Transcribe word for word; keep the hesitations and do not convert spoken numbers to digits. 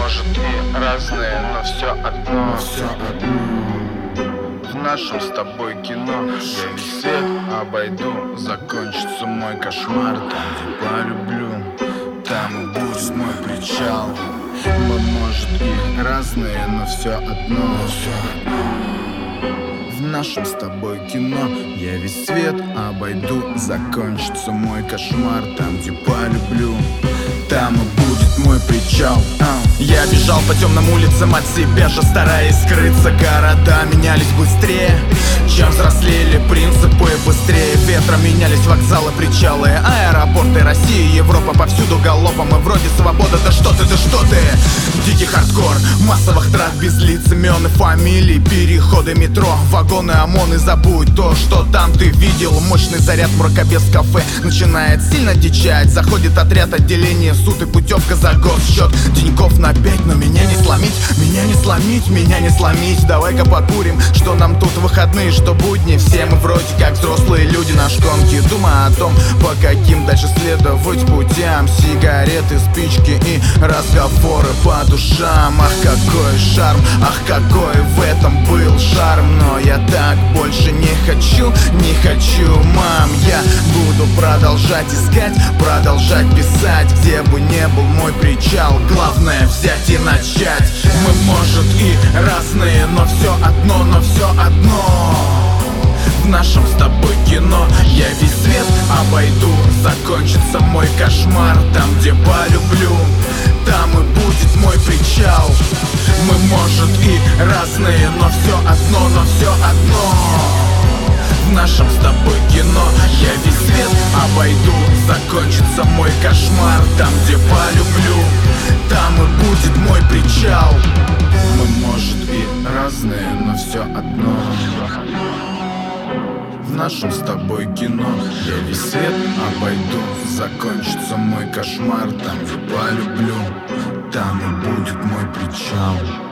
может и разные, но все одно, но все одно. В нашем с тобой кино я весь свет обойду. Закончится мой кошмар там, где полюблю. Там и будет мой причал. Мы, может, и разные, но все одно, но все одно. В нашем с тобой кино я весь свет обойду. Закончится мой кошмар там, где полюблю. Там и будет мой причал. а. Я бежал по темным улицам от себя же, стараясь скрыться. Города менялись быстрее, чем взрослели принципы. Быстрее ветра менялись вокзалы, причалы, аэропорты России, Европа повсюду галопом. И вроде свобода, да что ты, да что ты. Дикий хардкор, массовых трат без лиц, имен и фамилий. Переходы метро, вагоны, ОМОН. И забудь то, что там ты видел. Мощный заряд, мракобес в кафе начинает сильно дичать. Заходит отряд, отделение, суд и путевка за госсчет. Деньков на пять, но меня не сломить, меня не сломить, меня не сломить. Давай-ка покурим, что нам тут выходные, что будни. Все мы вроде как взрослые люди на шконке. Думая о том, по каким дальше следовать путям. Сигареты, спички и разговоры по душам. Ах, какой шарм, ах, какой в этом был шарм. Но я так больше не хочу, не хочу, мам. Я буду продолжать искать, продолжать писать. Где бы не был мой причал, главное взять и начать. Мы, может, и разные, но все одно, но все одно. В нашем с тобой кино я весь свет обойду. Закончится мой кошмар там, где полюблю. Там и будет мой причал. Мы, может, и разные, но все одно, но все одно. В нашем с тобой кино я весь свет обойду. Закончится мой кошмар там, где полюблю. Там и будет мой причал. Мы, может, и разные, но все одно. В нашем с тобой кино я весь свет обойду. Закончится мой кошмар там, где полюблю. Там и будет мой причал.